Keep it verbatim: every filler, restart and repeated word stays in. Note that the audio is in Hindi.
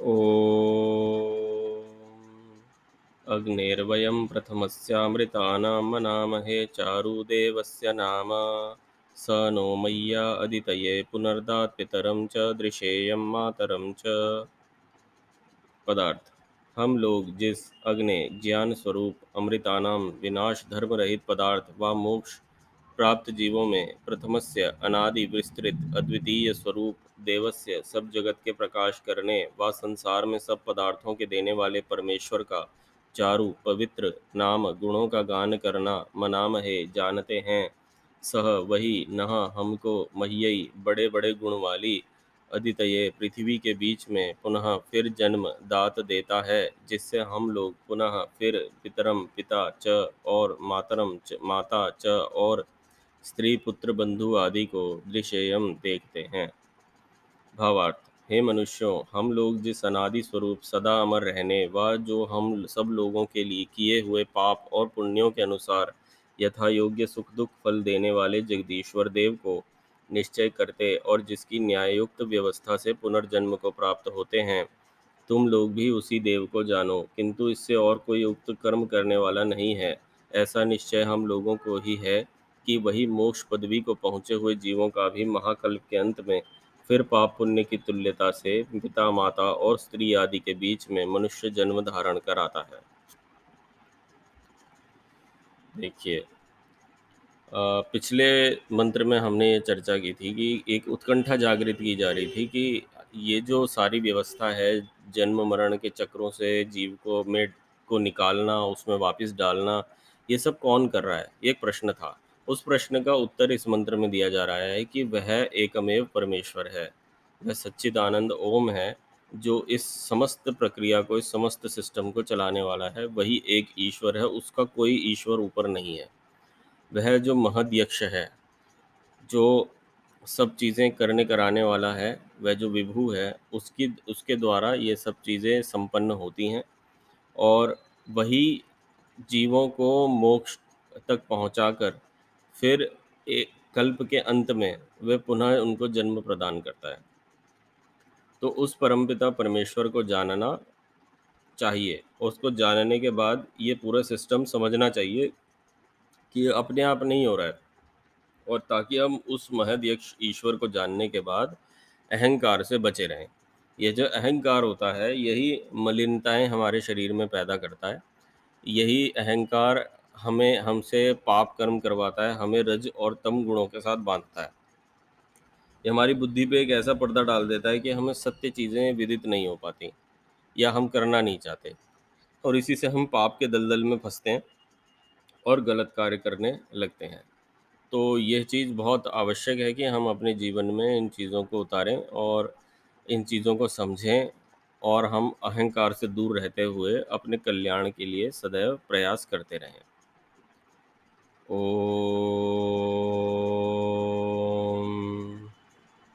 ॐ अग्नेर्वयं प्रथमस्यामृतानां मनामहे चारुदेवस्य नाम स नो मय्या अदितये पुनर्दात् पितरं च दृशेयं मातरं च। पदार्थ। हम लोग जिस अग्नि ज्ञान स्वरूप अमृतानाम विनाश धर्म रहित पदार्थ व मोक्ष प्राप्त जीवों में प्रथमस्य अनादि विस्तृत अद्वितीय स्वरूप देवस्य सब जगत के प्रकाश करने व संसार में सब पदार्थों के देने वाले परमेश्वर का चारु पवित्र नाम गुणों का गान करना मनामहे जानते हैं, सह वही नह हमको मह्यई बड़े बड़े गुण वाली अदितये पृथ्वी के बीच में पुनः फिर जन्म दात देता है, जिससे हम लोग पुनः फिर पितरम पिता च और मातरम च माता च और स्त्री पुत्र बंधु आदि को दृश्यम देखते हैं। भावार्थ। हे मनुष्यों, हम लोग जिस अनादि स्वरूप सदा अमर रहने व जो हम सब लोगों के लिए किए हुए पाप और पुण्यों के अनुसार यथा योग्य सुख दुख फल देने वाले जगदीश्वर देव को निश्चय करते और जिसकी न्याययुक्त व्यवस्था से पुनर्जन्म को प्राप्त होते हैं, तुम लोग भी उसी देव को जानो, किंतु इससे और कोई उक्त कर्म करने वाला नहीं है। ऐसा निश्चय हम लोगों को ही है कि वही मोक्ष पदवी को पहुँचे हुए जीवों का भी महाकल्प के अंत में फिर पाप पुण्य की तुल्यता से पिता माता और स्त्री आदि के बीच में मनुष्य जन्म धारण कराता है। देखिए, अ, पिछले मंत्र में हमने ये चर्चा की थी कि एक उत्कंठा जागृत की जा रही थी कि ये जो सारी व्यवस्था है जन्म मरण के चक्रों से जीव को में को निकालना उसमें वापस डालना, ये सब कौन कर रहा है, एक प्रश्न था। उस प्रश्न का उत्तर इस मंत्र में दिया जा रहा है कि वह एकमेव परमेश्वर है, वह सच्चिदानंद ओम है, जो इस समस्त प्रक्रिया को, इस समस्त सिस्टम को चलाने वाला है। वही एक ईश्वर है, उसका कोई ईश्वर ऊपर नहीं है। वह जो महद यक्ष है, जो सब चीज़ें करने कराने वाला है, वह जो विभु है, उसकी उसके द्वारा ये सब चीज़ें संपन्न होती हैं और वही जीवों को मोक्ष तक पहुंचाकर फिर एक कल्प के अंत में वह पुनः उनको जन्म प्रदान करता है। तो उस परमपिता परमेश्वर को जानना चाहिए और उसको जानने के बाद ये पूरा सिस्टम समझना चाहिए कि ये अपने आप नहीं हो रहा है, और ताकि हम उस महद यक्ष ईश्वर को जानने के बाद अहंकार से बचे रहें। ये जो अहंकार होता है, यही मलिनताएं हमारे शरीर में पैदा करता है। यही अहंकार हमें हमसे पाप कर्म करवाता है, हमें रज और तम गुणों के साथ बांधता है। ये हमारी बुद्धि पे एक ऐसा पर्दा डाल देता है कि हमें सत्य चीज़ें विदित नहीं हो पाती या हम करना नहीं चाहते, और इसी से हम पाप के दलदल में फंसते हैं और गलत कार्य करने लगते हैं। तो यह चीज़ बहुत आवश्यक है कि हम अपने जीवन में इन चीज़ों को उतारें और इन चीज़ों को समझें, और हम अहंकार से दूर रहते हुए अपने कल्याण के लिए सदैव प्रयास करते रहें। ओ